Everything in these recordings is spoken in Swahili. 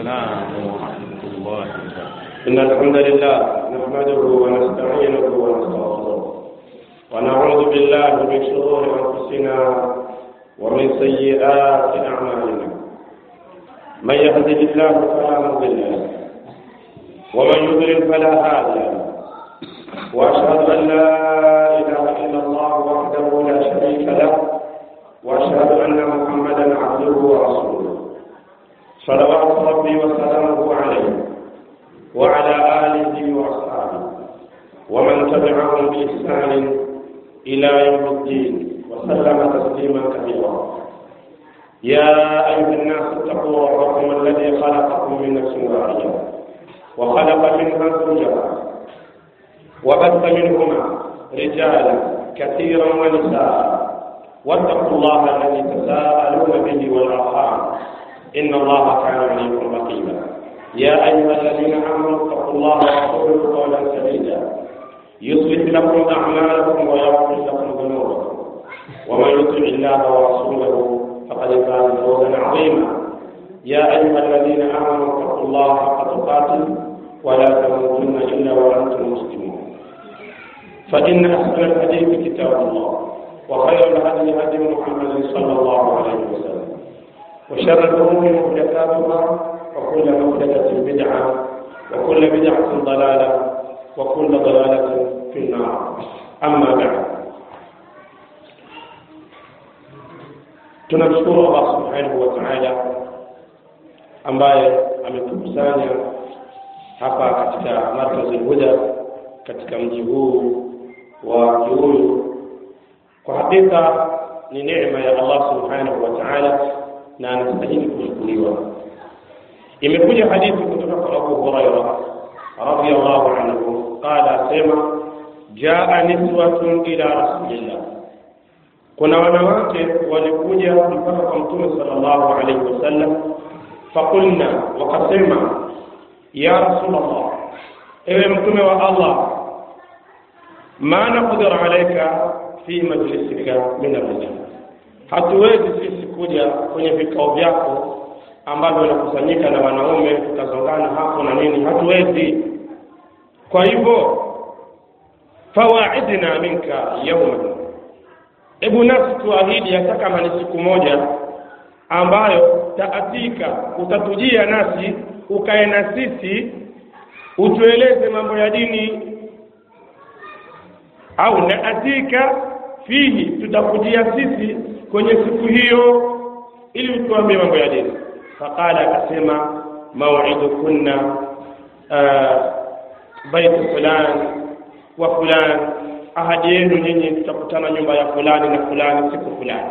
السلام ورحمة الله وبركاته. إن الحمد لله نحمده ونستعينه ونستغفره ونعوذ بالله من شرور أنفسنا ومن سيئات أعمالنا. من يهده الله فلا مضل له ومن يضلل فلا هادي له. وأشهد أن لا إله إلا الله وحده لا شريك له وأشهد أن محمدا عبده ورسوله صلوات ربي وسلامه عليه وعلى آله وأصحابه ومن تبعهم بإحسان إلى يوم الدين وسلم تسليما كثيرا. يا أيها الناس اتقوا ربكم الذي خلقكم من نفس واحدة وخلق منها زوجها وبث منهما رجالا كثيرا ونساء واتقوا الله الذي تساءلون به والأرحام إن الله كان عليكم رقيبا. يا أيها الذين آمنوا اتقوا الله وقولوا قولا سديدا يصلح لكم أعمالكم ويغفر لكم ذنوبكم ومن يطع الله ورسوله فقد فاز فوزا عظيما. يا أيها الذين آمنوا اتقوا الله حق تقاته ولا تموتن إلا وأنتم مسلمون. فإن أحسن الحديث كتاب الله وخير الهدي هدي محمد صلى الله عليه وسلم وشر الأمور محدثاتها وكل محدثة بدعة وكل بدعة ضلالة وكل ضلالة في النار. أما بعد، tunamshukuru Allah subhanahu wa ta'ala ambaye ametukusanya hapa katika markazi Huda katika mji huu wa Kiuyu. Kwa hakika ni neema ya Allah subhanahu wa ta'ala na anastahili kushukuriwa. Imekuja hadithi kutoka kwa Abu Hurairah radhiyallahu anhu qala sema jaa niswatun ila rasulillah, kuna wanawake walikuja mpaka kwa Mtume sallallahu alayhi wasallam. Faqulna, wakasema ya Rasulullah, ewe Mtume wa Allah, ma naqdir alayka fi majlisika min ar-rijal, hatuwezi sisi kuja kwenye vikao vyako ambavyo unakusanyika na wanaume tukazongana hapo na nini, hatuwezi. Kwa hivyo fawaidna minka yawman, ebu nafsi tuahidi hata kama ni siku moja ambayo taatika, utatujia nasi ukae na sisi utueleze mambo ya dini, au naatika fihi, tutakujia sisi kwenye siku hiyo ili utuambie mambo ya dini. Faqala, akasema maw'idukunna baitu fulan wa fulan, ahadi yenu nyinyi tutakutana nyumba ya fulani na fulani siku fulani.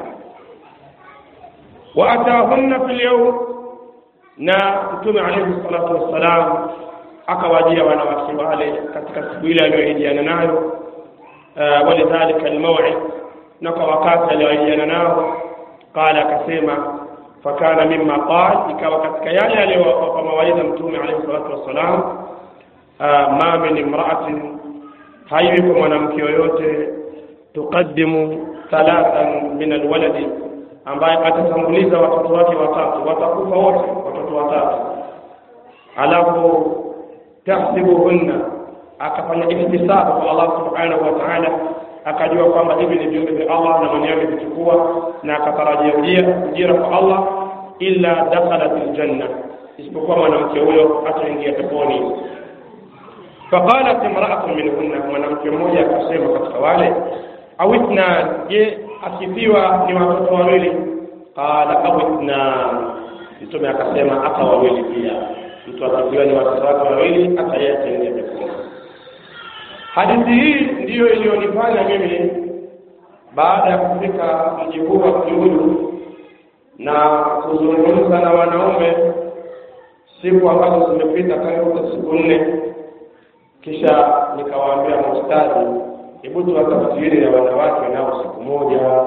Wa atahunna fil yawm, na Mtume alayhi salatu wassalam akawajia wanawake wale katika siku ile aliyoahidiana nayo. Walidhalika almaw'id, na kwa wakati aliyoahidiana nao. Qala, akasema fakana mimma qala, ikawa katika yale aliyowapa mawaidha Mtume alayhi salatu wassalam, ma min imra'atin, haiwi kwa mwanamke yoyote, tuqaddimu thalathan min alwaladi, ambaye atatanguliza watoto wake watatu, watakufa wote watoto watatu, alafu tahsibuhunna, akafanya ihtisabu kwa Allah subhanahu wa ta'ala, akajua kwamba hivi ni viumbe vya Allah na mwenyewe vichukua, na akatarajia ujira kwa Allah, illa dakhalat aljanna, isipokuwa mwanamke huyo ataingia peponi. Faqalat imra'atun minhunna, mwanamke mmoja akasema katika wale, awitna, je asifiwa ni watoto wawili? Qala awitna, Mtume akasema aka wawili pia, mtu asifiwa ni watoto wake wawili ataingia peponi. Hadithi hii ndiyo iliyonifanya mimi baada ya kufika mji huu wa Kiuyu na kuzungumza na wanaume siku ambazo zimepita karibu siku 4, kisha nikawaambia mustadi, hebu tuwatafsiri ya wanawake nao siku moja,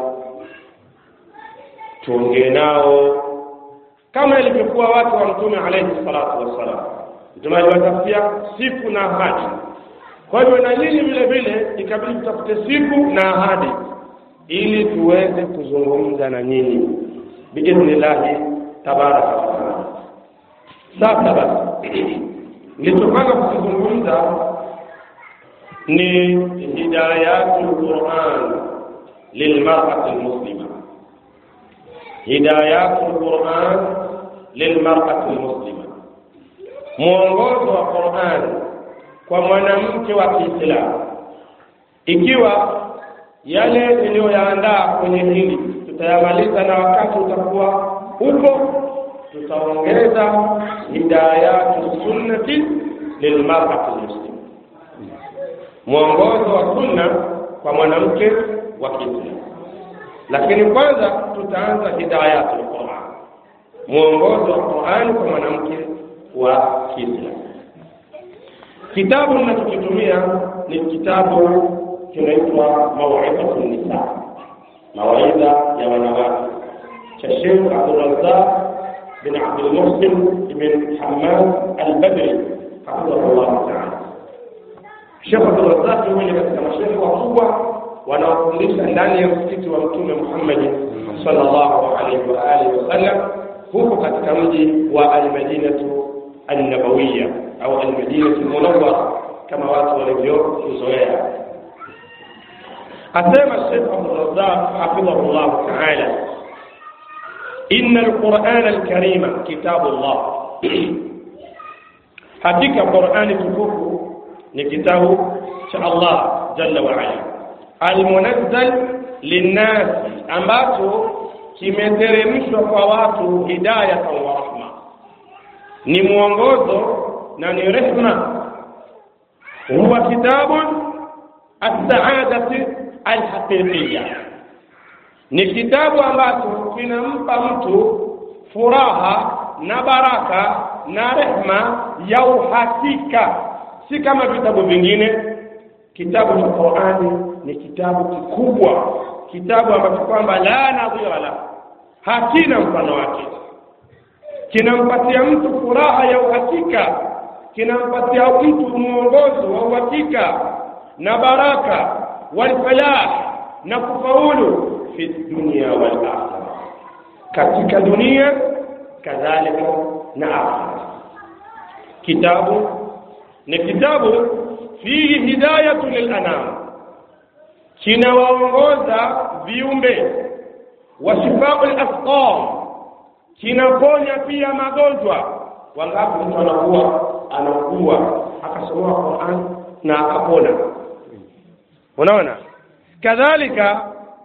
tuongee nao kama ilivyokuwa watu wa Mtume alayhi salatu wassalam. Mtume aliwatafsia siku na ahadi. Kwa hivyo na nyinyi vile vile ikabidi tutafute siku na ahadi ili tuweze kuzungumza na nyinyi biidhnillah tabaraka wa taala. Sasa basi nilitopanga kuzungumza ni hidayatul Qur'an lilmar'ati almuslima. Hidayatul Qur'an lilmar'ati almuslima, mwongozo wa Qur'an kwa mwanamke wa Kiislamu. Ikiwa yale niliyoyaandaa kwenye hili tutayamaliza na wakati utakuwa upo, tutaongeza hidayatus sunnati lilmar'ati almuslima, mwongozo wa sunna kwa mwanamke wa Kiislamu. Lakini kwanza tutaanza hidayatul Qur'an, mwongozo wa Qur'an kwa mwanamke wa Kiislamu. Kitabu ninachokitumia ni kitabu kinaitwa Maw'idhatun Nisa, mawaidha ya wanawake, cha Sheikh Abdul Razzaq bin Abdul Muhsin ibn Hammad al-Badri hafidhahullah ta'ala. Sheikh Abdul Razzaq ni katika mashaikh wakubwa wanaofundisha ndani ya msikiti wa Mtume Muhammad sallallahu alaihi wa alihi wasallam huko katika mji wa al-Madinatu an-Nabawiyya au al-Madinatu al-Munawwara kama watu walivyozoea. Asema Sheikh Abdul Razzaq hafidhahullah ta'ala, inna al-Qur'ana al-Karima kitabullah, hakika Qur'ani tukufu ni kitabu cha Allah jalla wa ala, al-munazzal linnas, ambacho kimeteremshwa kwa watu hidayatan wa rahma, ni mwongozo na ni rehma. Huwa kitabun as-sa'adati al-haqiqiyya, ni kitabu ambacho kinampa mtu furaha na baraka na rehma ya uhakika, si kama vitabu vingine. Kitabu cha Qur'ani ni kitabu kikubwa, kitabu ambacho kwamba la nadhira la, hakina mfano wake. Kinampatia mtu furaha ya uhakika, kinampatia mtu mwongozo wa uhakika na baraka wal falah na kufaulu fi dunya wal akhirah, katika dunia kadhalika na akhirah. Kitabu ni kitabu fihi hidayatu lil anam, kinawaongoza viumbe, wa shifaa'ul asqam, kinaponya pia magonjwa. Wangapi mtu anaugua akasoma Qur'an na akapona? Unaona? Kadhalika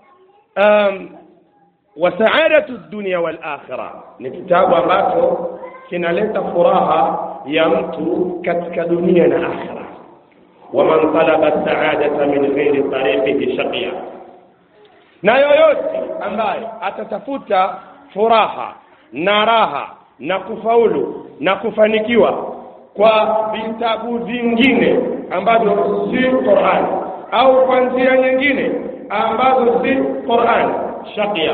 wa sa'adatu ad-dunya wal akhirah, ni kitabu ambacho kinaleta furaha ya mtu katika dunia na akhirah. Wa man talaba as-sa'adata min ghairi tariqihi shaqiya, na yoyote ambaye atatafuta furaha na raha na kufaulu na kufanikiwa kwa vitabu vingine ambavyo si Qur'an au kwa njia nyingine ambazo si Qur'an, shaqiya,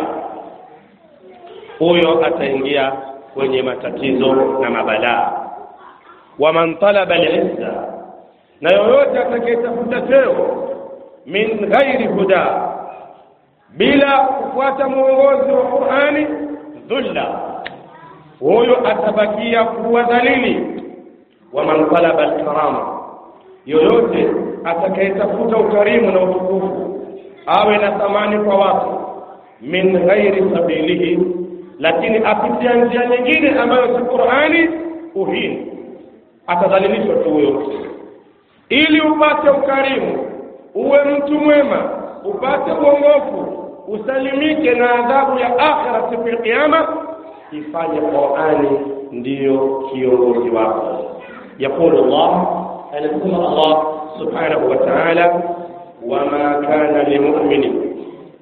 huyo ataingia kwenye matatizo na mabalaa. Wa man talaba al-izza, na yoyote atakayetafuta cheo min ghairi huda, bila kufuata mwongozo wa Qur'ani, dhulla, huyo atabakia kuwa dhalili. Wa man talaba al-karama, yoyote atakayetafuta ukarimu na utukufu, awe na thamani kwa watu, min ghairi sabilihi, lakini apitia njia nyingine ambayo si Qur'ani, uhini, atadhalilishwa tu huyo. Ili upate ukarimu, uwe mtu mwema, upate uongofu, usalimike na adhabu ya akhira siku ya kiyama, ifanye Qur'ani ndiyo kiongozi wako. Yaqulu Allah, anasema Allah subhanahu wa ta'ala, wama kana limu'minin,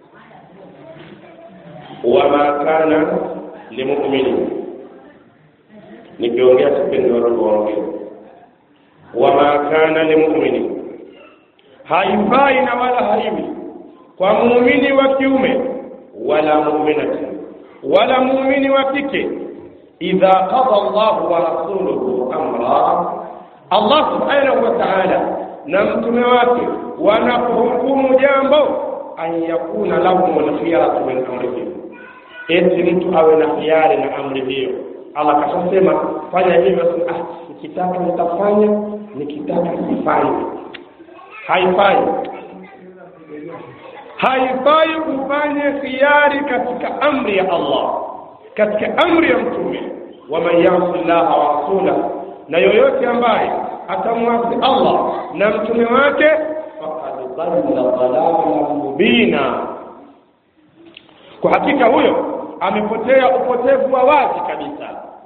wama kana limu'minin, nikiongea kipindi watu waongee. Wama kana limu'minin, haifai na wala haiwi kwa muumini wa kiume wala mu'minati wala muumini wa kike, idha qada Allah wa rasuluhu amra, Allah subhanahu wa ta'ala na mtume wake wanapohukumu jambo, an yakuna lahum al-khiyaratu min amrihim, eti mtu awe na khiari na amri hiyo. Allah akasema fanya hivyo, nikitaka nitafanya, nikitaka sifanye. Haifai kufanya khiari katika amri ya Allah, katika amri ya mtume. Wa man ya'si Allah wa rasulahu, na yoyote ambaye atamwasi Allah na mtume wake, faqad dhalla dhalalan mubina, kwa hakika huyo amepotea upotevu wa wazi kabisa.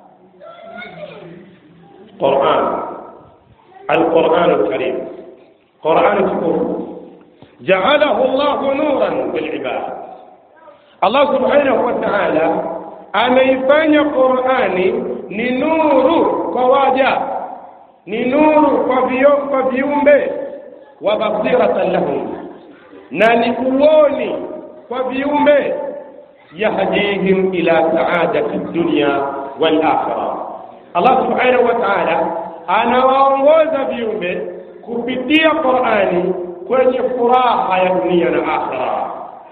Al-Qur'an al-Karim, Qur'an tukufu, ja'alahu Allah nuran bil ibad. Allah subhanahu wa ta'ala ameifanya Qur'ani ni nuru kwa waja, ni nuru kwa viumbe, wa basiratan lahum, na ni uoni kwa viumbe, yahdihim ila sa'adati dunya wal akhirah. Allah subhanahu wa ta'ala anawaongoza viumbe kupitia Qur'ani kwenye furaha ya dunia na akhirah,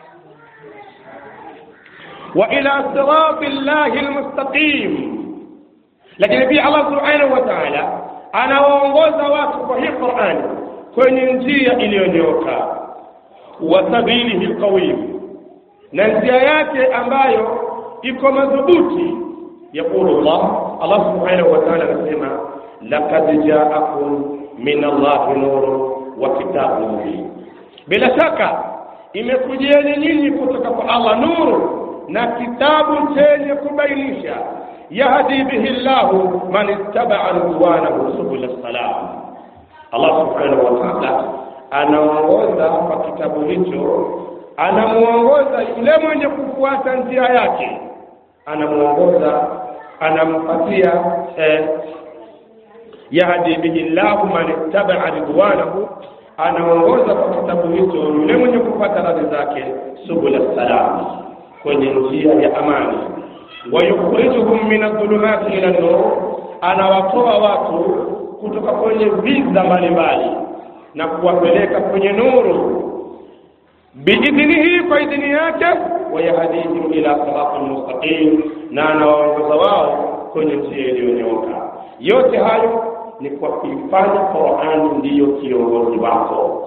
wa ila siratillahi almustaqim. Lakini pia Allah subhanahu wa ta'ala anawaongoza watu kwa hii Qur'ani kwenye njia iliyonyooka, wa sabilihi alqawim, na njia yake ambayo iko madhubuti. Yaqulu Allah subhanahu wa ta'ala anasema, laqad ja'akum min Allahi nurun wa kitabun mubin, bila shaka imekujieni nyinyi kutoka kwa Allah nuru na kitabu chenye kubainisha, yahdi bihi Allahu man ittaba'a ridwanahu subul salam. Allah subhanahu wa ta'ala anaongoza kwa kitabu hicho, anamuongoza yule mwenye kufuata njia yake, anamuongoza, anampatia yahdi bihi Allahu man ittaba'a ridwanahu, anaongoza kwa kitabu hicho yule mwenye kufuata radhi zake, subul salam, kwenye njia ya amani. Wa yukhrijuhum min adh-dhulumati ila an-nur, anawatoa watu kutoka kwenye viza mbalimbali na kuwapeleka kwenye nuru, biidhnihi, kwa idhini yake, wa yahdihim ila siratil mustaqim, na anawaongoza wao kwenye njia iliyonyooka. Yote hayo ni kwa kuifanya Qur'ani ndiyo kiongozi wako.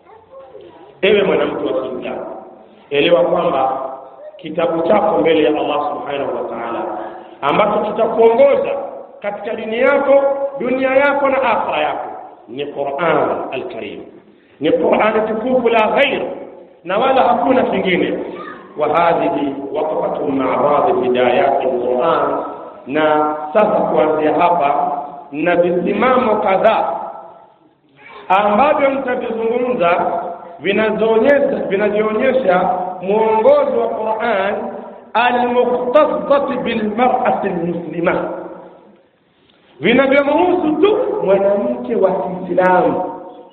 Ewe mwanamke wa Kiislamu, elewa kwamba kitabu chako mbele ya Allah subhanahu wa ta'ala ambacho kitakuongoza katika dini yako, dunia yako na akhira yako ni Qur'an al-Karim, ni Qur'an tukufu la ghair, na wala hakuna kingine. Wa hadhihi waqfatun ma'rad hidayat al-Qur'an, na sasa kuanzia hapa na visimamo kadhaa ambavyo mtavizungumza vinaonyesha mwongozo wa Qur'an al-mukhtassat bil mar'ati al-muslimah, vinavyomhusu tu mwanamke wa Kiislamu,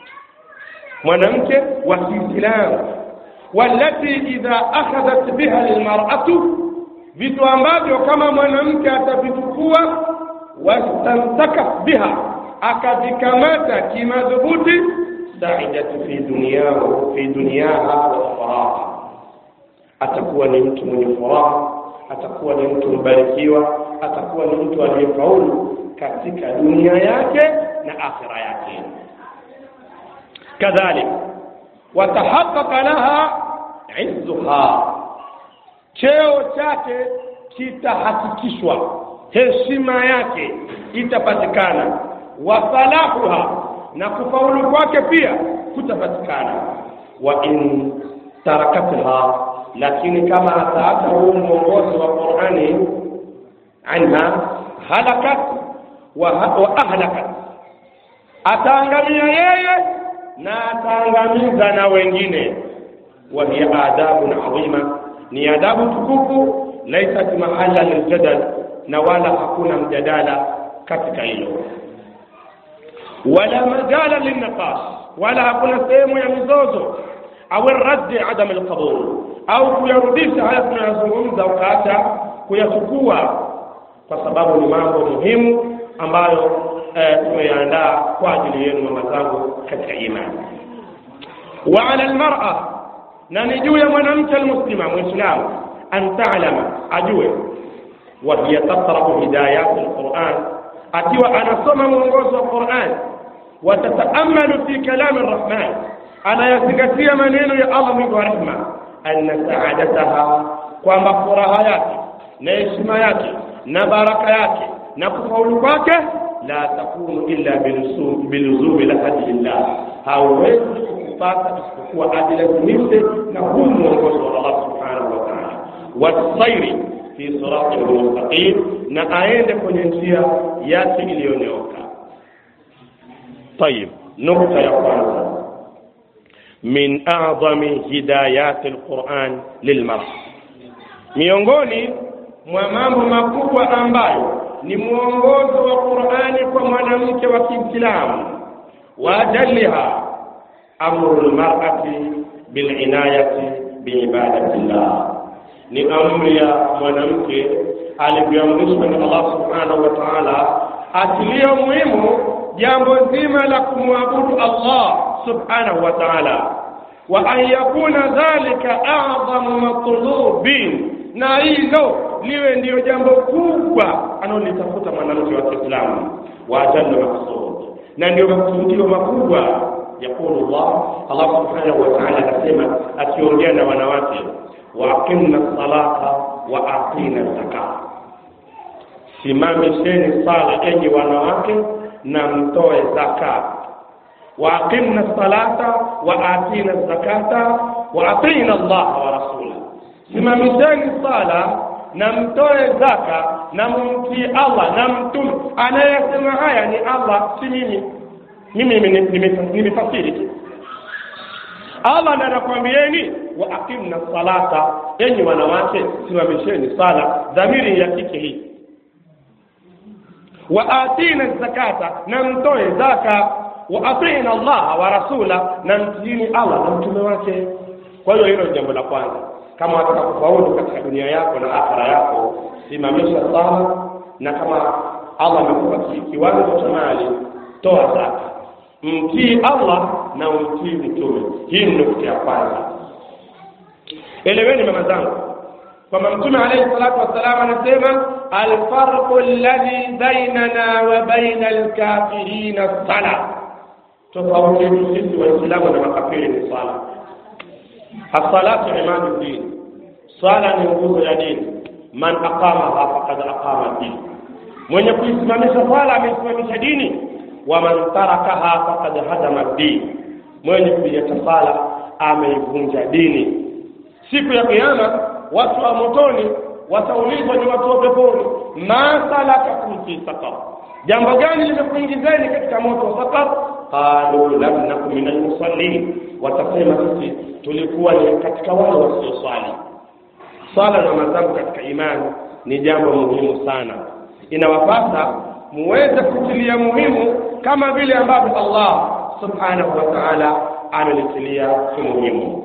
mwanamke wa Kiislamu, walati idha akhadhat biha al-mar'atu, vitu ambavyo kama mwanamke atavichukua, wastamsaka biha, akavikamata kimadhubuti, sa'idatu fi dunyaha wa faraha, atakuwa ni mtu mwenye furaha, atakuwa ni mtu mbarikiwa, atakuwa ni mtu aliyefaulu katika dunia yake na akhira yake. Kadhalika watahaqqaqa laha 'izzuha, cheo chake kitahakikishwa, heshima yake itapatikana, wa salahuha, na kufaulu kwake pia kutapatikana. Wa in tarakatha, lakini kama ataacha huu mwongozo wa Qur'ani, anha halakat wa ahlakat, ataangamia yeye na ataangamiza na wengine. Wa hiya adabun adhima, ni adabu tukufu, laysat mahalla liljadal, na wala hakuna mjadala katika hilo, wala majala linqash, wala hakuna sehemu ya mizozo, au raddi adam alqabul, au kuyarudisha haya tunayozungumza ukaacha kuyachukua, kwa sababu ni mambo muhimu ambayo tumeandaa kwa ajili yenu mama zangu katika imani. Wa ala almar'a, na ni juu ya mwanamke almuslima muislamu, an ta'lama, ajue, wa hiya taqra'u hidayat al-Qur'an, akiwa anasoma mwongozo wa Qur'an, wa tata'ammalu fi kalam ar-Rahman, anayazingatia maneno ya Allah mwingi wa rehema, anna sa'adataha, kwamba furaha yake na heshima yake na baraka yake na kufaulu kwake la takunu illa biluzumi la hadillah, hawezi kupata isipokuwa adilazimishe na huu mwongozo wa Allah subhanahu wa ta'ala, wasairi fi siratil mustaqim, na aende kwenye njia yake iliyonyooka. طيب, nukta ya kwanza, min a'zami hidayat al-Qur'an lilmar'a, miongoni mwa mambo makubwa ambayo ni mwongozo wa Qur'ani kwa mwanamke wa Kiislamu, wa jalliha amrul mar'ati bil inayati bi ibadatillah, ni amri ya mwanamke alivyoamrishwa na Allah subhanahu wa ta'ala, atilia muhimu jambo zima la kumwabudu Allah subhanahu wa ta'ala, wa an yakuna dhalika a'zamu matlubin, na hilo liwe ndio jambo kubwa analolitafuta mwanamke wa Kiislamu, wa jalla maqsud, na ndio makusudio makubwa. Yakulu Allah subhanahu wa ta'ala anasema akiongea na wanawake, wa aqimna salata wa atina zakat, simamisheni sala enyi wanawake na mtoe zakat. Wa aqimna salata wa atina zakata wa atina Allah wa rasula, simamisheni sala na mtoe zaka na mtii Allah na mtume. Anayesema haya ni Allah, si mimi. Mimi nimefasiri tu. Allah ndiye anakuambieni wa aqimna salata, enyi wanawake simamisheni sala, dhamiri ya kike hii. Wa atina zakata, na mtoe zaka. Wa atina Allah wa rasula, na mtii Allah na mtume wake. Kwa hiyo hilo jambo la kwanza, kama unataka kufaulu katika dunia yako na akhera yako, simamisha sala, na kama Allah amekupa kiwango cha mali, toa zaka, mtii Allah na mtii mtume. Hii ni nukta ya kwanza. Eleweni mama zangu, kwamba Mtume alayhi salatu wasallam anasema al-farqu alladhi bainana wa baina al-kafirin as-salah, tofauti sisi waislamu na makafiri ni sala. As-salatu imaduddin, sala ni nguzo ya dini. Man aqamaha faqad aqama din, mwenye kuisimamisha sala amesimamisha dini. Wa man tarakaha faqad hadama din, mwenye kuiacha sala ameivunja dini. Siku ya kiyama watu wa motoni wataulizwa ni watu wa peponi, ma salakakum fi saqar, jambo gani limekuingizeni katika moto wa saqar? Qalu lam nakum minal musallin, watasema sisi tulikuwa ni katika wale wasioswali. Swala na madhambi katika imani ni jambo muhimu sana, inawapasa muweze kutilia muhimu kama vile ambavyo Allah subhanahu wa ta'ala amelitilia muhimu.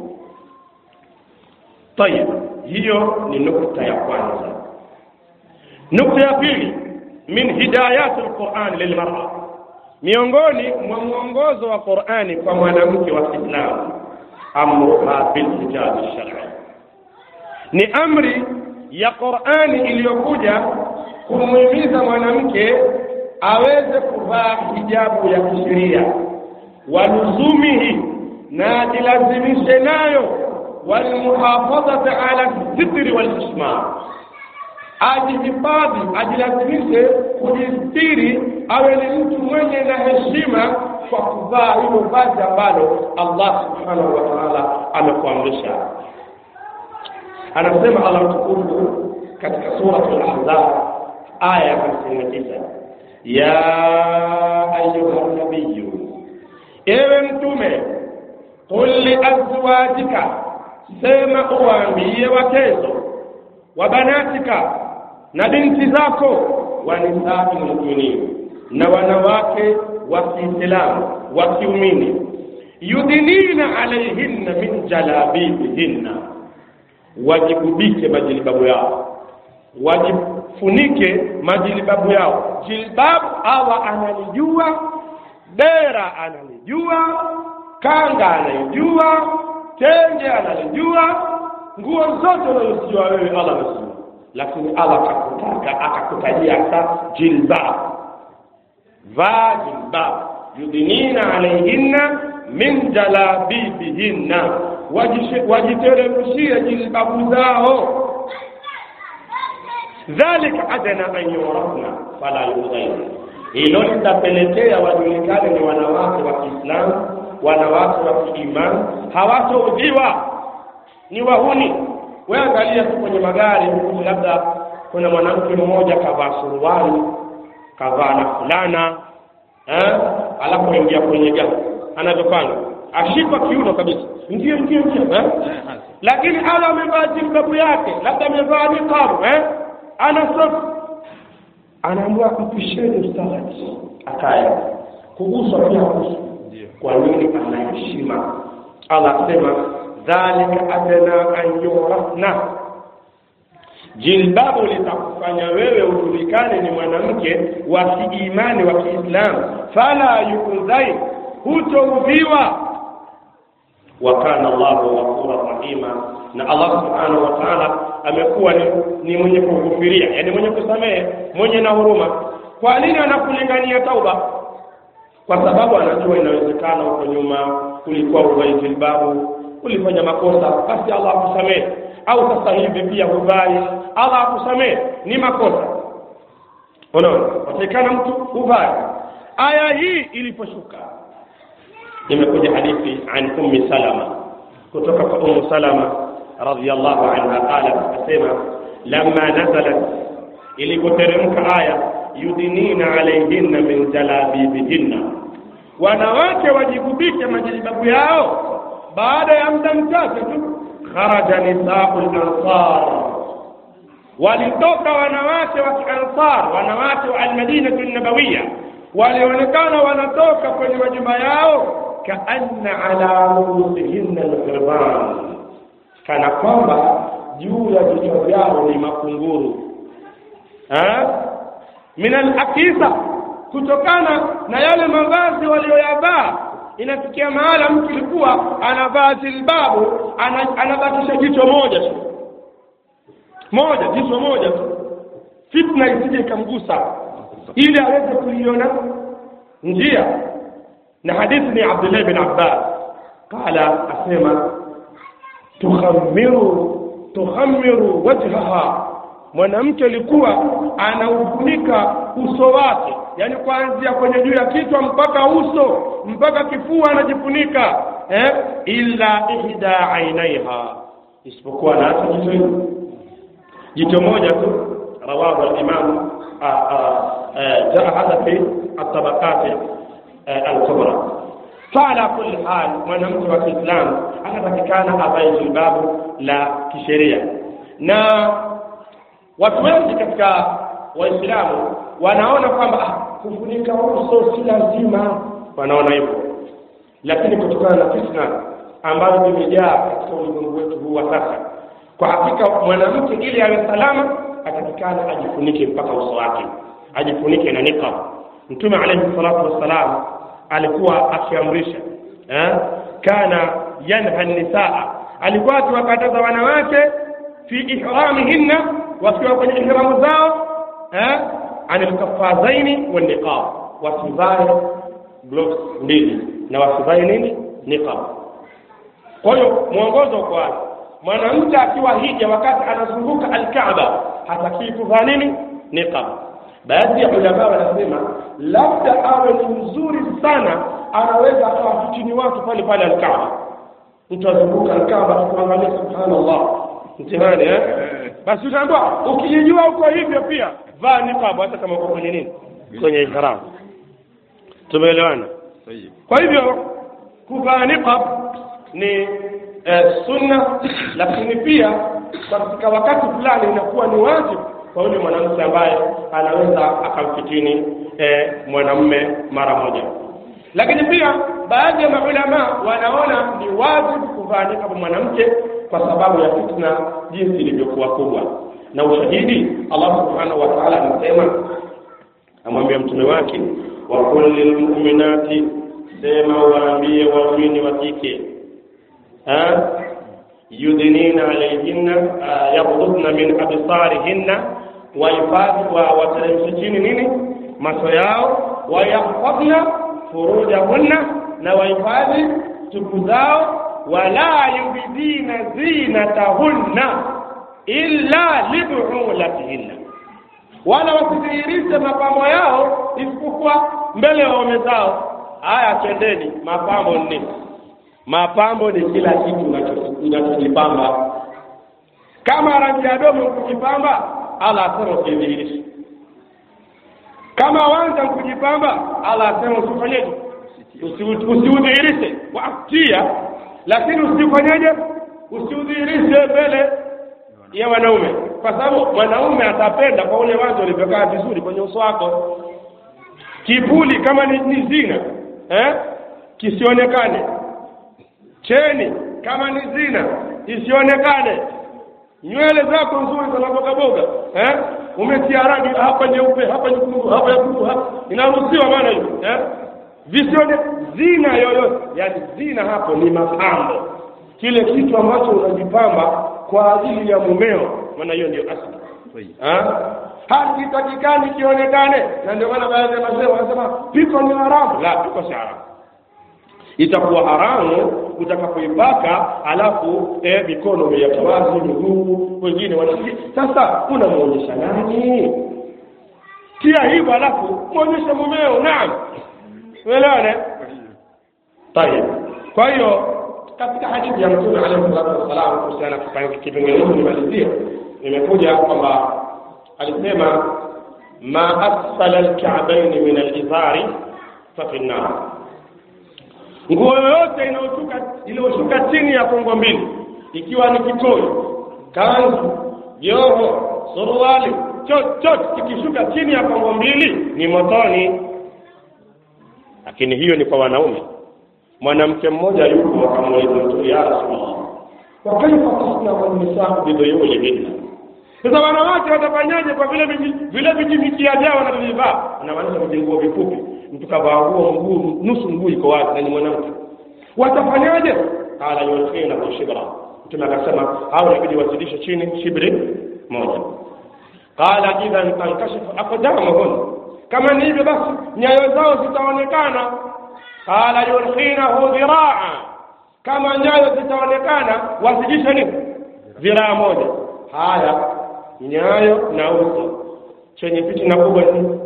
طيب, hiyo ni nukta ya kwanza. Nukta ya pili, min hidayat al-Qur'an lilmar'a, miongoni mwa mwongozo wa Qur'ani kwa mwanamke wa Kiislamu, amruha bil hijab ash-shar'i, ni amri ya Qur'ani iliyokuja kumhimiza mwanamke aweze kuvaa hijabu ya kisheria, waluzumihi, na ajilazimishe nayo, walmuhafadhati ala sitri walhishma, ajihifadhi, ajilazimishe kujistiri, awe ni mtu mwenye na heshima kwa kuvaa hilo vazi ambalo Allah subhanahu wa ta'ala amekuamrisha. Anasema Allah tukufu katika sura al-Ahzab aya 59, ya ayyuhan nabiyyu, ewe mtume, qul li azwajika, sema uwaambie wakezo, wa banatika, na binti zako, wa nisa'il mu'minin, na wanawake wa Kiislamu wa kiumini, yudinina alayhinna min jalabibihinna, wajibubike majilibabu yao, wajifunike majilibabu yao. Jilbabu Allah analijua, dera analijua, kanga analijua, tenge analijua, nguo zote unazojua wewe Allah anasema. lakini Allah akakutaka akakutajia hata jilbab. Va jilbab yudinina alayhinna min jalabibihinna, wajiteremshie jilbabu zao. Dhalika adana an yurafna fala yudhaina, hilo litapelekea wajulikane ni wanawake wa Kiislamu, wanawake wa kiimani, hawatoudhiwa, ni wahuni. Wewe angalia tu kwenye magari, labda kuna mwanamke mmoja kavaa suruali, kavaa na fulana, alafu ingia kwenye gari, anavyofanya ashika kiuno kabisa, ndio lakini ala amevaa jilbabu yake, labda amevaa niqab, anaamua kupisheni ustadi, akaya kuguswa pia kuhusu. Kwa nini? Anaheshima. Allah asema dhalika adana an yurafna, jilbabu litakufanya wewe ujulikane ni mwanamke wa kiimani wa Kiislamu, fala yudhai, hutoudhiwa. Wa kana Allahu ghafurur rahima, na Allah subhanahu wa ta'ala amekuwa ni mwenye kughufiria, yani mwenye kusamehe, mwenye na huruma. Kwa nini anakulingania tauba? Kwa sababu anajua inawezekana huko nyuma kulikuwa uvai jilbabu, ulifanya makosa, basi Allah akusamehe. Au sasa hivi pia uvai, Allah akusamehe, ni makosa. Unaona, watakana mtu uvai. Aya hii iliposhuka, imekuja hadithi an Ummi Salama, kutoka kwa Ummu Salama radhiyallahu anha, akasema lamma nazalat, ilipoteremka aya yudinina alayhinna min jalabibihinna, wanawake wajigubike majilbabu yao, baada ya muda mchache tu kharaja nisaul ansar, walitoka wanawake wa Ansar, wanawake wa al-Madinah an-Nabawiyya, walionekana wanatoka kwenye majumba yao, kaanna ala ruusihinna al-ghirban, kana kwamba juu ya vichwa vyao ni makunguru. Min al-akisa, kutokana na yale mavazi walioyavaa. Inafikia mahala mtu alikuwa anavaa jilbabu, anabakisha jicho moja tu, jicho moja tu, fitna isije ikamgusa, ili aweze kuiona njia. Na hadithi ni Abdullah ibn Abbas qala, asema tukhammiru wajhaha, mwanamke alikuwa anaufunika uso wake, yani kuanzia kwenye juu ya kichwa mpaka uso mpaka kifua anajifunika, illa ihda ainaiha, isipokuwa na jicho moja tu. Rawahu al-Imam jaa hadha fi at-tabaqat al-kubra. Fala kulli hal, mwanamke wa Kiislamu anatakikana avae jilbabu la kisheria. Na watu wengi katika Waislamu wanaona kwamba kufunika uso si lazima, wanaona hivyo. Lakini kutokana na fitna ambayo imejaa katika ulimwengu wetu huu sasa, kwa hakika mwanamke ili awe salama atakikana ajifunike mpaka uso wake, ajifunike na niqab. Mtume alayhi salatu wassalam alikuwa akiamrisha, kana yanha an-nisaa, alikuwa akiwakataza wanawake fi ihramihinna, wakiwa kwenye ihramu zao, anil kaffazaini wan niqab, wasivae gloves mbili na wasivae nini, niqab. Kwa hiyo mwongozo kwa mwanamke akiwa hija, wakati anazunguka al-Kaaba, hataki kuvaa nini, niqab. Baadhi ya ulama wanasema labda awe ni mzuri sana, anaweza akawa chini watu pale pale al-Kaaba, mtu azunguka al-Kaaba kuangalia, subhanallah, mtihani basi utaambiwa ukijijua uko hivyo pia vaa niqab, hata kama uko kwenye nini, kwenye ihram. Tumeelewana? Kwa hivyo kuvaa niqab ni sunna, lakini pia katika wakati fulani inakuwa ni wajibu kwa yule mwanamke ambaye anaweza akamfitini mwanamume mara moja. Lakini pia baadhi ya maulama wanaona ni wajibu kuvaa niqab mwanamke kwa sababu ya fitna jinsi ilivyokuwa kubwa. Na ushahidi, Allah subhanahu wa ta'ala anasema, amwambia mtume wake, wa kullil mu'minati, sema waambie waumini wa kike, yudnina alayhinna yaghdudna min absarihinna, wa teremshe chini nini macho yao, wa yahfadna furujahunna, na wahifadhi tupu zao, wala yubdina zinatahunna illa libu'ulatihinna, wala wasidhihirishe mapambo yao isipokuwa mbele ya waume zao. Haya, tendeni. Mapambo ni nini? Mapambo ni kila kitu unachojipamba. Kama rangi ya domo kujipamba, Allah asema usidhihirishe. Kama wanja kujipamba, Allah asema usifanyeje? Usiudhihirishe. Waatia, lakini usifanyeje? Usiudhihirishe mbele ya wanaume, kwa sababu mwanaume atapenda kwa ule wanja ulivyokaa vizuri kwenye uso wako. Kipuli kama ni zina, kisionekane. Cheni kama ni zina, isionekane. Nywele zako nzuri zinabogaboga, umetia rangi hapa nyeupe, hapa nyekundu, hapa nyekundu, hapa inaruhusiwa maana hiyo, visione zina yoyote. Yani zina hapo ni mapambo, kile kitu ambacho unajipamba kwa ajili ya mumeo, maana hiyo ndio asili. Hakitakikani kionekane, na ndio maana baadhi ya wazee wanasema piko ni haramu. La, piko si haramu. Itakuwa haramu utakapoipaka alafu mikono umeyatawazi, miguu, wengine wanasikia. Sasa unamuonyesha nani? Tia hivyo alafu muonyesha mumeo. Naam, uelewane? Tayeb. Kwa hiyo katika hadithi ya Mtume alayhi salatu wasallam kuhusiana na kipengele hiki nimalizia, imekuja kwamba alisema ma asfala al-ka'bayn min al-izari fa fi an-nar. Nguo yoyote inayoshuka chini ya kongo mbili, ikiwa ni kikoi, kanzu, joho, suruali, chochote kikishuka chini ya kongo mbili ni motoni. Lakini hiyo ni kwa wanaume. Mwanamke mmoja yuko akamuuliza Mtume, ya Rasulullah, wa kaifa tasna'u an-nisaa biduyulihinna? Sasa wanawake watafanyaje kwa vile vijimikia jao na vivaa? Anamaanisha vijinguo vifupi, mtu kavaa nguo mguu nusu mguu iko wazi na ni mwanamke. Watafanyaje? Qala yulqina shibra. Mtume akasema hao inabidi wazidishe chini shibri moja. Qala idhan tankashifu aqdamuhun, kama ni hivyo basi nyayo zao zitaonekana. Qala yulqina dhiraa, kama nyayo zitaonekana wazidishe nini? Dhiraa moja. Haya, nyayo na uso chenye fitina kubwa ni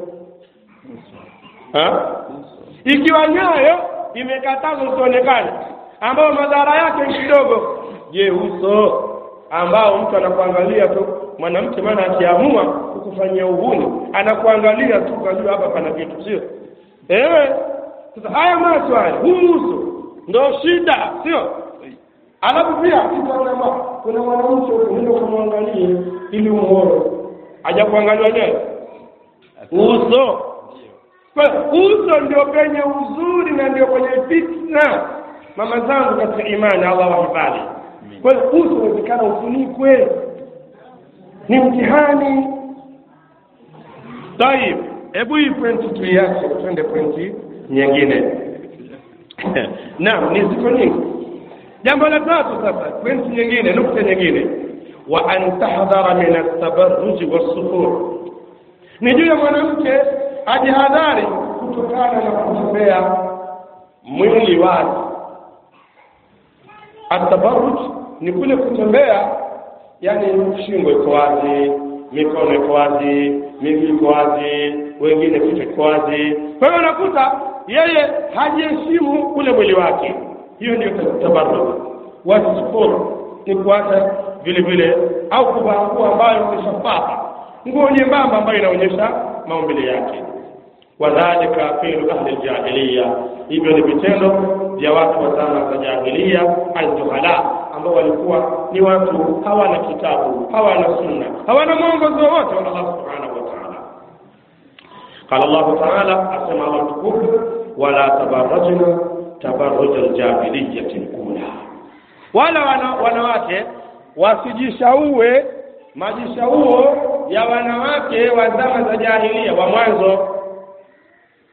ikiwa nyayo imekatazwa usionekane, ambao madhara yake kidogo. Je, uso ambao mtu anakuangalia tu, mwanamke maana akiamua kukufanyia uhuni anakuangalia tu, kujua hapa pana kitu, sio? Sasa haya maswali, uso ndio shida, sio? Alafu pia kuna mwanamke unaweza kumwangalia ili umuone, haja kuangalia nyayo, uso. Kwa uso ndio penye uzuri na ndio kwenye fitna. Mama zangu katika imani, Allah wahifadhi. Kwa uso unawezekana ufunikwe, ni mtihani. Tayeb, hebu hii point tuiache, twende point nyingine. Naam, ni ziko nyingi. Jambo la tatu sasa, point nyingine, nukta nyingine, wa an tahdhara min at-tabarruj was-sufur. Ni juu ya mwanamke ajihadhari kutokana na kutembea mwili wazi. At-tabarruj ni kule kutembea, yani shingo iko wazi, mikono iko wazi, miguu iko wazi, wengine kichwa iko wazi. Kwa hiyo unakuta yeye hajiheshimu ule mwili wake. Hiyo ndio tabarruj. Wasifur ni kuacha vile vile au kuvaa nguo ambayo ni shafafa, nguo nyembamba ambayo inaonyesha maumbile yake. Wadhalika fi'lu ahli al-jahiliya, hivyo ni vitendo vya watu wa zama za jahiliya al-juhala, ambao walikuwa ni watu hawana kitabu, hawana sunna, hawana mwongozo wote wa Allah subhanahu wa ta'ala. Qala Allah ta'ala, asema Allah tukufu, wala tabarrajna tabarruj al-jahiliyyah al-ula, wala wanawake wasijishaue majishauo ya wanawake wa zama za jahiliya wa mwanzo.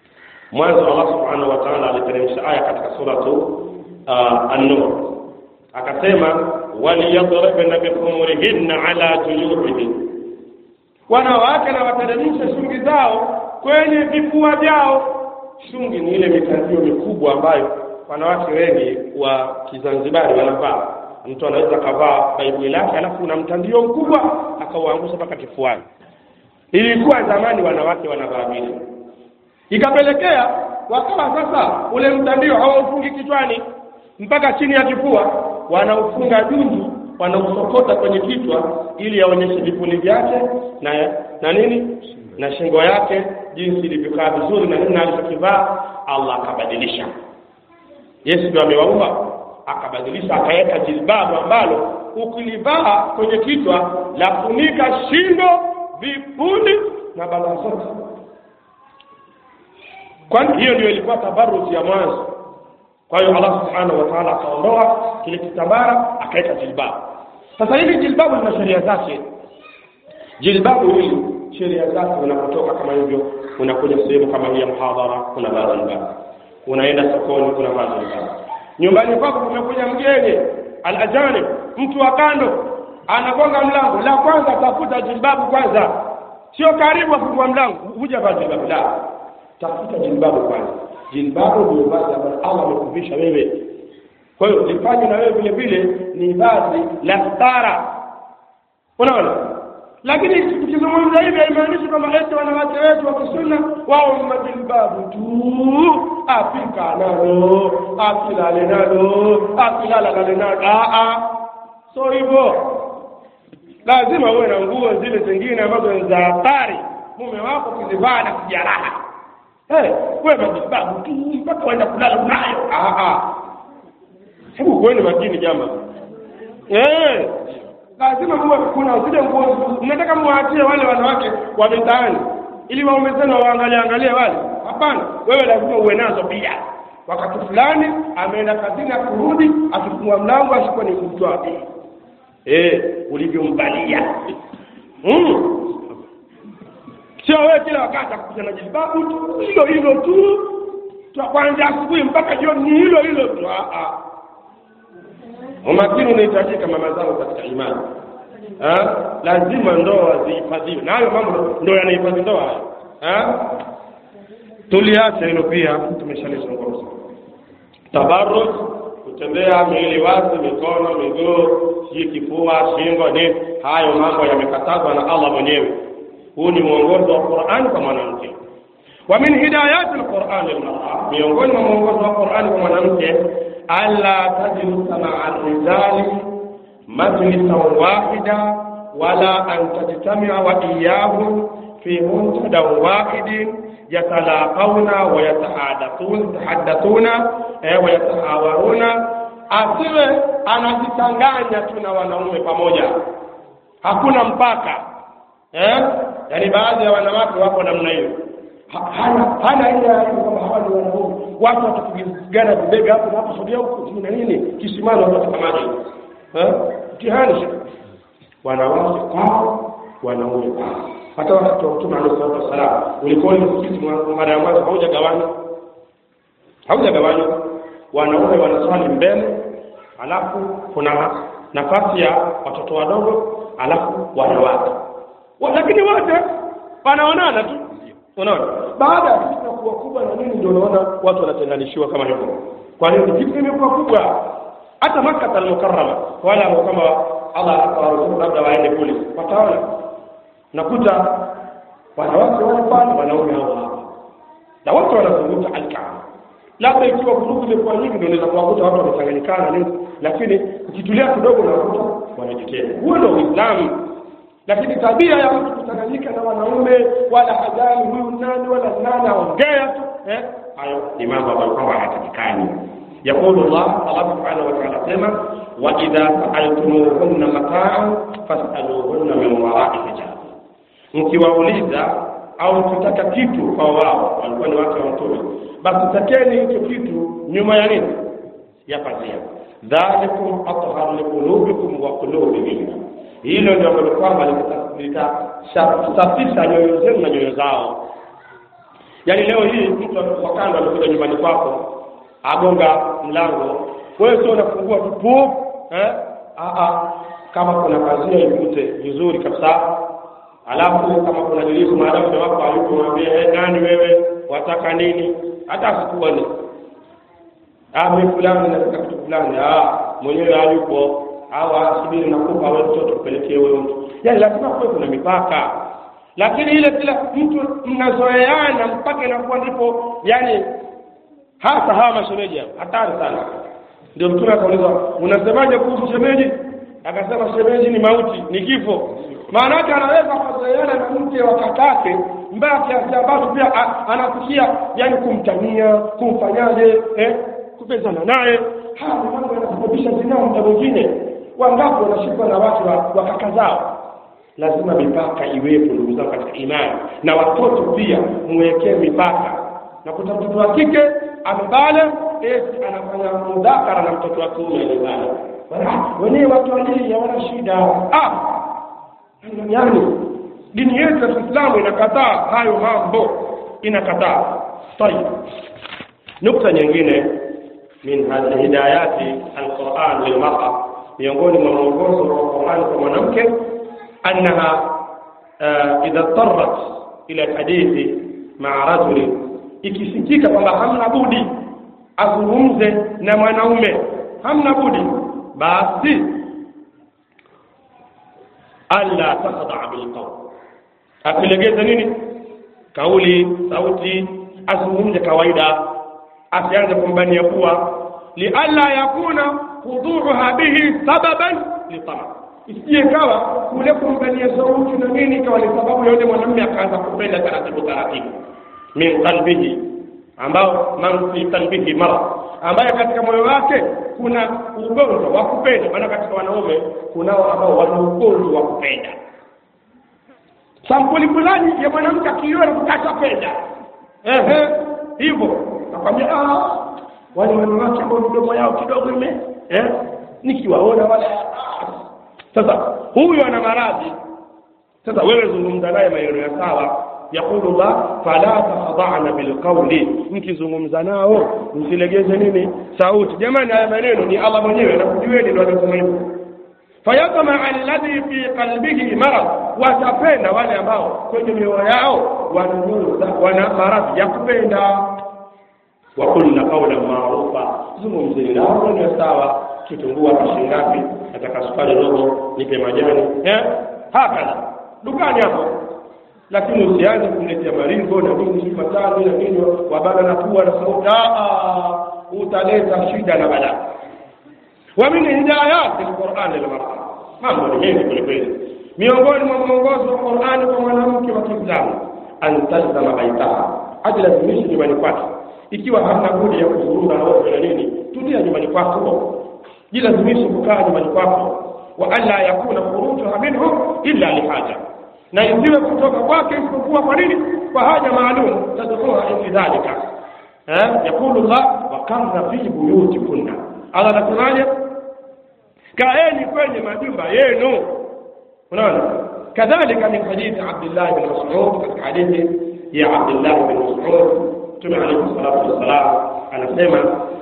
Allah subhanahu wa ta'ala aliteremsha aya katika suratu An-Nur, akasema waliyadribna bikhumurihinna ala juyubihin, wanawake na wateremshe shungi zao kwenye vifua vyao. Shungi ni ile mitandio mikubwa ambayo wanawake wengi wa Kizanzibari wanavaa. Mtu anaweza kavaa baibui lake alafu una mtandio mkubwa akauangusha mpaka kifuani. Ilikuwa zamani wanawake wanavaa vile, ikapelekea wakawa sasa ule mtandio haufungi kichwani mpaka chini ya kifua, wanaufunga junju, wanausokota kwenye kichwa ili aonyeshe vipuli vyake na nini na shingo yake jinsi ilivyokaa vizuri na nini alichokivaa. Allah akabadilisha. Yesu ndiye amewaumba, akabadilisha akaweka jilbabu ambalo ukilivaa kwenye kichwa lafunika shingo, vipuli na bala zote. Kwani hiyo ndio ilikuwa tabarruji ya mwanzo. Kwa hiyo Allah subhanahu wa ta'ala akaondoa kile kitambara akaweka jilbabu. Sasa hivi jilbabu lina sheria zake. Jilbabu hili sheria zake unapotoka kama hivyo, unakuja sehemu kama hii ya mhadhara kuna jilbabu, unaenda sokoni kuna jilbabu, nyumbani kwako kumekuja mgeni al-ajanib, mtu wa kando anagonga mlango, la kwanza tafuta jilbabu kwanza, sio karibu afungua mlango huja kwa jilbabu, la tafuta jilbabu kwanza. Jilbabu ndio vazi ambalo Allah amekuvisha wewe, kwa hiyo lifanye na wewe vile vile ni vazi la stara, unaona. Lakini tukizungumza hivi haimaanishi kwamba eti wanawake wetu wa Kisunna wao ni jilbabu tu, afika nalo, afilale nalo, afilala nalo. So hivyo lazima uwe na nguo zile zingine ambazo ni za hatari, mume wako kuzivaa na kujaraha. Wewe jilbabu tu mpaka waenda kulala nayo. Hebu kuweni makini jamaa. Lazima muwe kuna zile nguo mnataka muachie wale wanawake wa mitaani ili waume zenu waangalie wale. Hapana, wewe lazima uwe nazo pia. Wakati fulani ameenda kazini kurudi, akifungua mlango ashikwe ni mtu wake. Ulivyombalia. Sio wewe kila wakati akuja na jilbabu tu, hilo tu. Kwanza asubuhi mpaka jioni hilo tu. Umakini unahitajika mama zangu katika imani. Lazima ndoa zihifadhiwe. Na hayo mambo ndio yanahifadhi ndoa. Tuliacha hilo pia, tumeshalizungumza. Tabarruj, kutembea mwili wazi, mikono, miguu, kifua, shingo, nini, hayo mambo yamekatazwa na Allah mwenyewe. Huu ni mwongozo wa Qur'an kwa mwanamke. Wa min hidayati al-Qur'an lil-mar'a, miongoni mwa mwongozo wa Qur'an kwa mwanamke, alla tajlisa ma'a ar-rijali majlisan wahida wala an tajtami'a wa iyyahum fi muntada wahidin yatalaqawna wa yatahaddathuna wa yatahawaruna. Asiwe anajitanganya tu na wanaume pamoja, hakuna mpaka. Yaani baadhi ya wanawake wako namna hiyo, hana ile kwamba hawa ni wanaume, watu watakigana vibega hapo na hapo, sogea huko na nini, kisimano watu maji. Mtihani wanawake kwao, wanaume kwao. Hata wakati wa Mtume عليه الصلاه والسلام ulikuwa ni msikiti mara ya kwanza haujagawanywa, wanaume wanaswali mbele, alafu kuna nafasi ya watoto wadogo, alafu wanawake. Lakini wote wanaonana tu, unaona. Baada ya kitu kuwa kubwa na nini ndio unaona watu wanatenganishiwa kama hivyo. Kwa nini kitu kimekuwa kubwa? Hata Makkah al-Mukarrama wala kama Allah akawaruhusu labda waende kule, wataona nakuta wanawake wanafanya wanaume hao na wote wanazunguka al-Kaaba. Labda ikiwa vurugu zilikuwa nyingi ndio unaweza kuwakuta watu wamechanganyikana nini, lakini ukitulia kidogo na kuta wanajitenga. Huo ndio Uislamu. Lakini tabia ya mtu kuchanganyika na wanaume wala hajali huyu nani wala nani aongea tu, hayo ni mambo ambayo kwamba hayatakikani. Yaqulu Allah subhanahu wa ta'ala sema, wa idha sa'altumuhunna mata'an fas'aluhunna min wara'i hijab. Mkiwauliza au kutaka kitu kwa wao, walikuwa ni watu wa Mtume, basi takeni hicho kitu nyuma ya nini? Ya pazia. Dhalikum athharu liqulubikum wa qulubihim. Hilo ndio ambalo kwamba litasafisha nyoyo zenu na nyoyo zao. Yaani leo hii mtu akakanda anakuja nyumbani kwako, agonga mlango, wewe sio unafungua tu, kama kuna kazia ivute vizuri kabisa, alafu kama kuna jilifu maadamu wako alipomwambia nani wewe wataka nini, hata asikuone mimi fulani nataka kitu fulani, mwenyewe hayupo au asubiri nakupa wewe mtoto kupelekea wewe mtu, yani lazima kuwe kuna mipaka. Lakini ile kila mtu mnazoeana mpaka inakuwa ndipo, yani hata hawa mashemeji hatari sana. Ndio mtume akauliza unasemaje kuhusu shemeji? Akasema shemeji ni mauti, ni kifo. Maana yake anaweza kuzoeana na mke wa kakake mbaya kiasi ambacho pia anafikia yani kumtania, kumfanyaje, kupezana naye. Hapo mambo yanasababisha zinao mtu mwingine. Wangapi wanashikwa na watu wa kaka zao? Lazima mipaka iwepo ndugu zangu katika imani, na watoto pia muwekee mipaka. Na kuta mtoto wa kike amebale anafanya mudhakara na mtoto wa kiume amebale, wenyewe watu wajili hawana shida. Yani dini yetu ya Uislamu inakataa hayo mambo, inakataa. Tayeb, nukta nyingine min hadhihi hidayati alquran lilmar'a, miongoni mwa mwongozo wa Qur'an kwa mwanamke, annaha idha tarrat ila hadithi ma'a rajuli, ikisikika kwamba hamna budi azungumze na mwanaume, hamna budi, basi alla takhda' bil qawl, akilegeza nini kauli, sauti, azungumze kawaida, asianze kumbania pua, li alla yakuna khuduha bihi sababan li tama, isije kawa kule kumbania sauti na nini kwa sababu yule mwanamume akaanza kupenda taratibu min qalbihi, ambao man fi qalbihi marad, ambaye katika moyo wake kuna ugonjwa wa kupenda. Maana katika wanaume kunao ambao wana ugonjwa wa kupenda, sampuli fulani ya mwanamke akiona kutaka penda hivyo nakwambia wale wanawake ambao mdomo yao kidogo nikiwaona wale sasa huyu ana maradhi. Sasa wewe zungumza naye maneno ya sawa. Yakulu Allah fala takhada'na bilqawli, mkizungumza nao msilegeze nini sauti. Jamani, haya maneno ni Allah mwenyewe anakujueni ndio anasema hivyo. Fayatama alladhi fi qalbihi marad, watapenda wale ambao kwenye mioyo yao wana maradhi ya kupenda. Wa kullu qawlan ma'rufa, zungumzeni nao ni sawa. Kitungua kishingapi, nataka sukari robo, nipe majani hakana dukani hapo. Lakini usianze kumletea maringo na nini matano na nini wabana na pua na sauti, utaleta shida na balaa. Wa min hidayati alquran lilmar'a, mambo ni mengi kweli. Miongoni mwa mwongozo wa Qur'an kwa mwanamke wa Kiislamu, antazama baitaha, ajilazimishi nyumbani kwake. Ikiwa hamna budi ya kuzurura au na nini, tulia nyumbani kwako, jilazimishi kukaa nyumbani kwako. Wa alla yakuna khurujuha minhu illa lihaja, na isiwe kutoka kwake isipokuwa kwa nini? Kwa haja maalum tadkhula fi dhalika. Yakulu Allah wa kamna fi buyutikunna, Allah anasemaje? Kaeni kwenye majumba yenu. Unaona, kadhalika min hadithi Abdullah ibn Mas'ud, katika hadithi ya Abdullah ibn Mas'ud, Mtume alayhi salatu wasalam anasema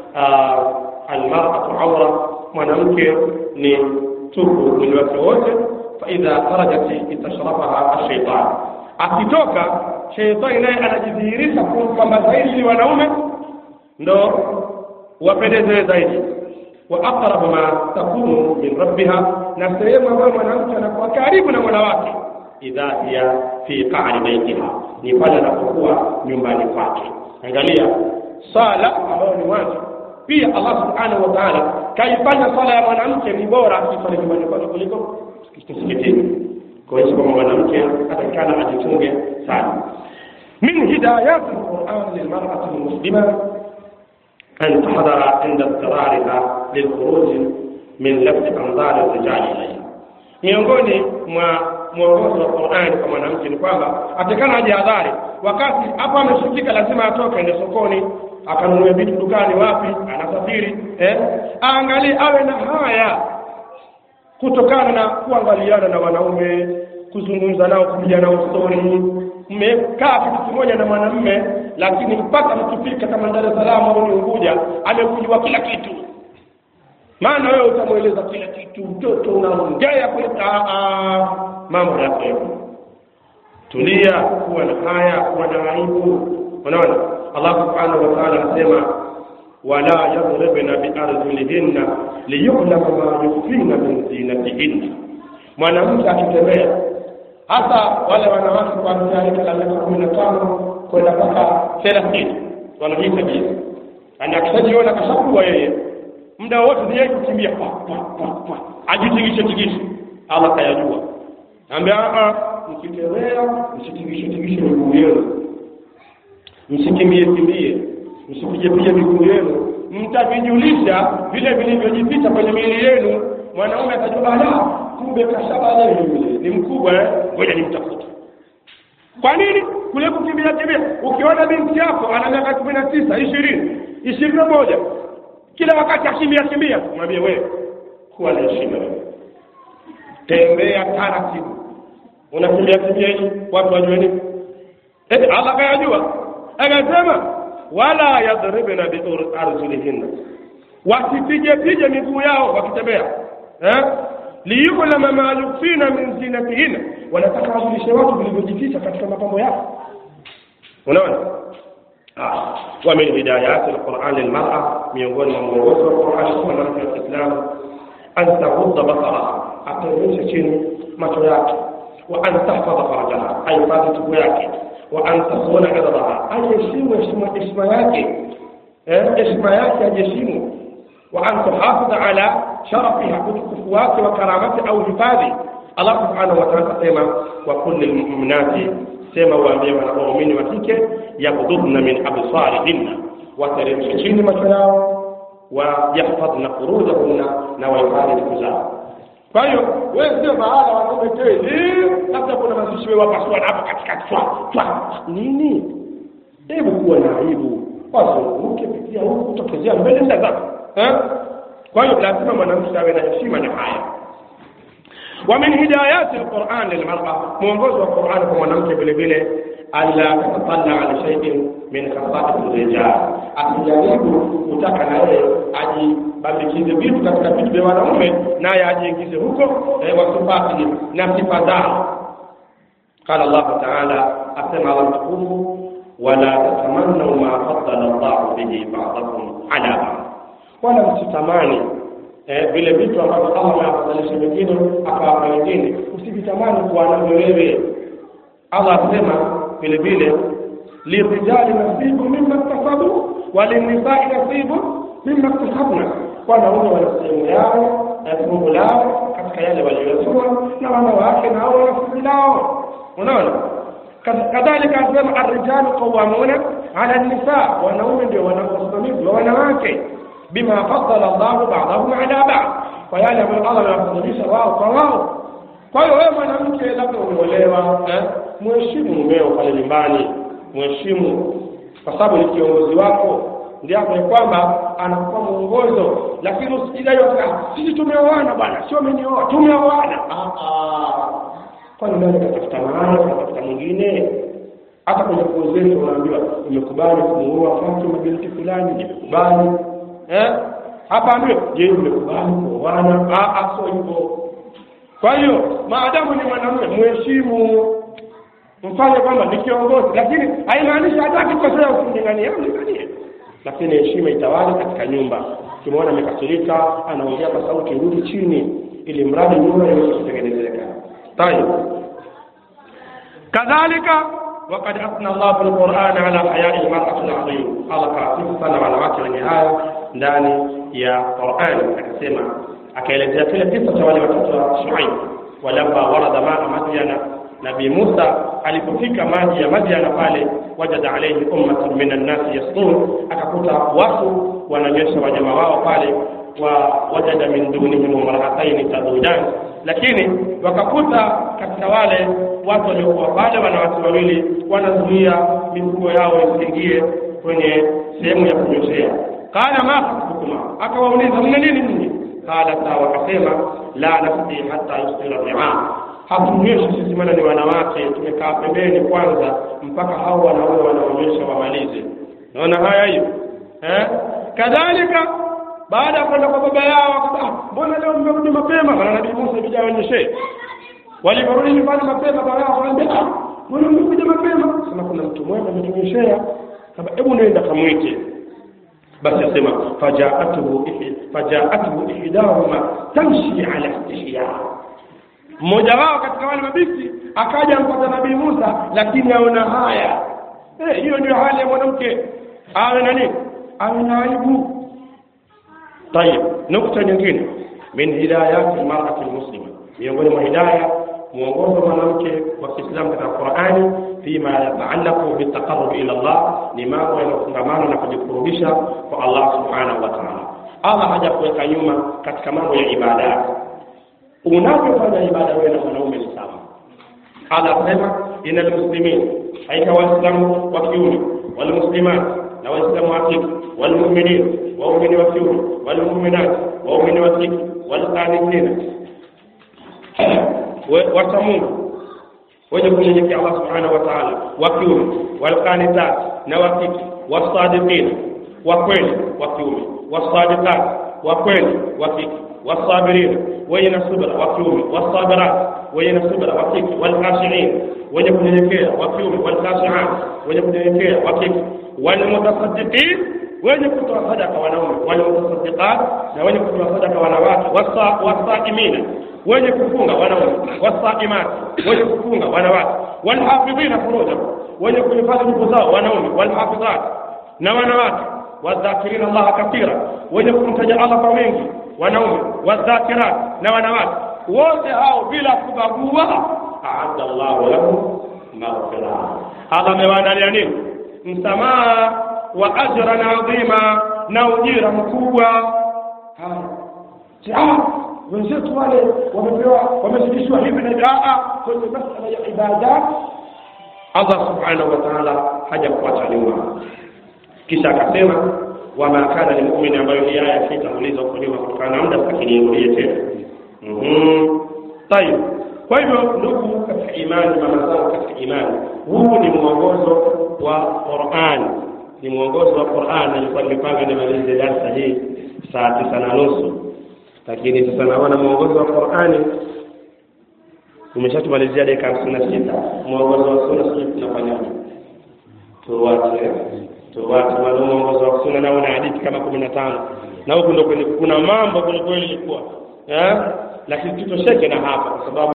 almar'atu awra, mwanamke ni tupu mwili wake wote. Fa idha kharajat itashrafaha ash-shaytan, akitoka shaytani naye anajidhihirisha kwamba zaidi wanaume ndo wapendeze zaidi. Wa aqrab ma takunu min rabbiha, na sehemu ambayo mwanamke anakuwa karibu na Mola wake, idha hiya fi qa'ri baytiha, ni pale anapokuwa nyumbani kwake. Angalia sala ambayo ni wajibu, pia Allah subhanahu wa ta'ala kaifanya sala ya mwanamke ni bora akifanya nyumbani kwake kuliko msikitini. Kwa hiyo kama mwanamke atakana ajichunge sana. Min hidayati alquran lilmar'ati almuslima an tahdara inda istirariha lilkhuruj min lafti anzar ar-rijal ilayha. Miongoni mwa mwongozo wa Qur'an kwa mwanamke ni kwamba atakana ajihadhari wakati hapa ameshikika, lazima atoke ende sokoni akanunue vitu dukani, wapi anasafiri, angalie awe na haya kutokana na kuangaliana na wanaume, kuzungumza nao, kupiga nao story. Mmekaa kitu kimoja na mwanamume, lakini mpaka mkifika kama Dar es Salaam au Unguja amekujua kila kitu. Maana wewe utamueleza kila kitu, mtoto unaongea kuleta mambo yako hivyo. Tulia, kuwa na haya, kuwa na aibu. Unaona Allah subhanahu wa ta'ala anasema wala yadribna bi arjulihinna liyu'lama ma yukhfina min zinatihinna. Mwanamke akitembea, hata wale wanawake kwa miaka 15 kwenda mpaka 30 wanajiita jinsi, anakisajiona kashakuwa yeye muda wote ni yeye kukimbia ajitingishe Allah kayajua. Ambia mkitembea msitingishe miguu yenu, msikimbie, msipige miguu yenu, mtavijulisha vile vilivyojificha kwenye miili yenu. Mwanaume atajua kumbe kashaba leo ni mkubwa, ngoja nimtafute. Kwa nini? Kule kukimbia. Ukiona binti yako ana miaka 19, 20, 21, kila wakati akimbia, mwambie wewe kuwa na heshima. Tembea taratibu. Unakimbia hivi watu wajue nini? Allah kayajua. Akasema wala yadribna bi arjulihinna, wasipige miguu yao wakitembea. Liyu'lama ma yukhfina min zinatihinna, wanataka wajulishe watu vilivyojificha katika mapambo yao. Unaona? Wa min hidayati al-Qur'an lil-mar'a, miongoni mwa mwongozo wa Qur'an kwa mwanamke wa Kiislamu, an taghudda basaraha, ataweza chini macho yake, wa an tahfadha farjaha, aifadhi tubu yake, wa an tasuna ghadabaha, ajishimu heshima yake, heshima yake ajishimu, wa an tuhafidha ala sharafiha, kutukufu wake wa karamati au hifadhi. Allah subhanahu wa ta'ala sema wa kulli mu'minati, sema waambie wanaoamini wa kike yaquduna min absarihinna, wateremshe chini macho yao, wa yahfadhna furujahunna, na wahifadhi tubu zao. Kwa hiyo wewe sio baada wanaume tena labda kuna mazishi wewe wapasua hapo katikati nini? Hebu kuwa na aibu, wazunguke pitia huko kutokezea mbele ndazako. Kwa hiyo lazima mwanamke awe na heshima na haya. Wa min hidayati al-Qur'an lil-mar'a, mwongozo wa Qur'an kwa mwanamke vile vile, alla tatalla ala shay'in min khasa'is ar-rijal, asijaribu kutaka na yeye ajibambikize vitu katika vitu vya wanaume, naye ajiingize huko wasifati na sifa zao. Qala Allah ta'ala, asema Allah tukufu, wala tatamannu ma faddala Allah bihi ba'dakum ala ba'd, wala msitamani vile vitu ambavyo Allah amewafadhilisha wengine akawapa wengine, usivitamani kuwa navyo wewe. Allah asema vile vile, lirijali nasibu mimma iktasabu wa linnisa'i nasibu mimma iktasabna, wanaume wana sehemu yao na fungu lao katika yale waliyosoma, na wanawake nao wana fungu lao. Unaona? Kadhalika asema ar-rijalu qawwamuna 'ala an-nisa, wanaume ndio wanaosimamia wanawake, bima faddala Allah ba'dahum 'ala ba'd, kwa yale ambayo Allah amewafadhilisha wao kwa wao. Kwa hiyo wewe mwanamke labda umeolewa, mheshimu mumeo pale nyumbani, mheshimu, kwa sababu ni kiongozi wako, ndio hapo kwamba anakupa mwongozo. Lakini usijidai sisi tumeoana bwana, sio umenioa, tumeoana. Kwa nini ndio kutafuta maana kutafuta mwingine? Hata kwenye kuozetu unaambiwa umekubali kumuoa Fatima binti fulani, nimekubali. Hapa ndio je, umekubali kuoana? Sio hivyo. Kwa hiyo maadamu ni mwanamume, mheshimu, mfanye kwamba ni kiongozi, lakini haimaanishi hataki kukosea usinganganie, lakini heshima itawale katika nyumba. Tumeona amekasirika, anaongea kwa sauti, rudi chini, ili mradi nyumba iweze kutengenezeka. Tayeb. Kadhalika waqad asna Allah bil Qur'an ala haya'i al-mar'ati al-'azim, Allah kaasifu sana wanawake wenye haya ndani ya Qur'an. Akasema, akaelezea kile kisa cha wale watoto wa Shuaib, walamba warada ma'a Madyana, Nabii Musa alipofika maji ya Madyana pale, wajada alayhi ummatun minan nasi yasqun, akakuta watu wananyesha wanyama wao pale, wa wajada min dunihim imra'atayn tadudan, lakini wakakuta katika wale watu waliokuwa pale wanawake wawili wanazuia mifugo yao isiingie kwenye sehemu ya kunyoshea. Kana ma hakukuma, akawauliza mna nini ninyi? Qala ta, wakasema la nafsi hatta yusira ri'a, hatunyeshi sisi, maana ni wanawake, tumekaa pembeni kwanza mpaka hao wanaume wanaonyesha wamalize. Naona haya hiyo. Kadhalika baada ya kwenda kwa baba yao wakasema mbona leo mmerudi mapema? Bwana Nabii Musa bija waonyeshe. Waliporudi nyumbani mapema baba yao akamwambia mbona mmekuja mapema? Sema kuna mtu mwema ametunyeshea. Kama hebu nenda kamuite. Basi asema fajaatuhu ihdahuma tamshi ala istihya. Mmoja wao katika wale mabisi akaja mpata Nabii Musa lakini aona haya. Hiyo ndio hali ya mwanamke. Awe nani? Awe na aibu. طيب nukta nyingine min hidayati almar'ati almuslima, miongoni mwa hidayah muongozo mwanamke wa Kiislamu katika Qur'ani fima yataallaqu bitaqarrub ila Allah, ni mambo yanayofungamana na kujikurubisha kwa Allah subhanahu wa ta'ala. Allah hajakuweka nyuma katika mambo ya ibada. Unapofanya ibada wewe na mwanaume ni sawa. Allah anasema inal muslimin, haika waislamu wa kiume wal muslimat na waislamu wa kike wal mu'minin wa mu'mini wa kiume wal mu'minat wa mu'mini wa kike wal qanitina wa Mungu wenye kunyenyekea Allah subhanahu wa ta'ala wa kiume wal qanitat na wa kike wasadiqin wa kweli wa kiume wasadiqat wa kweli wa kike wasabirin wenye subira wa kiume wasabirat wenye subira wa kike wal khashi'in wenye kunyenyekea wa kiume wal khashi'at wenye kunyenyekea wa kike wal mutasaddiqin wenye kutoa sadaka wanaume wal mutasaddiqat na wenye kutoa sadaka wanawake wasaimina wenye kufunga wanaume wasaimat wenye kufunga wanawake wal hafidhina furuja wenye kuhifadhi nyumba zao wanaume wal hafidhat na wanawake wadhakirina Allah kathira wenye kumtaja Allah kwa wingi wanaume wadhakirat na wanawake wote hao bila kubagua a'adda Allah lahum maghfira. Allah amewaandalia nini? Msamaha wa ajran 'azima, na ujira mkubwa. Wenzetu wale wamepewa wamezidishwa hivi na kwenye masuala ya ibada. Allah subhanahu wa ta'ala hajakuacha nyuma. Kisha akasema wama kana lilmu'mini, ambayo ni aya itaulizwa kwa nyuma kutokana na muda, lakini nirudie tena. Tayeb. Kwa hivyo ndugu katika imani, mama zangu katika imani, huu ni mwongozo wa Qur'an. Ni mwongozo wa Qur'an. Nilikuwa nimepanga nimalize darasa hii saa 9:30, lakini sasa naona mwongozo wa Qur'an umeshatumalizia dakika 56. Mwongozo wa sunna sisi tunafanyaje? Tuwate wale mwongozo wa sunna na una hadithi kama 15, na huko ndio kuna mambo kweli ilikuwa lakini tutosheke na hapa kwa sababu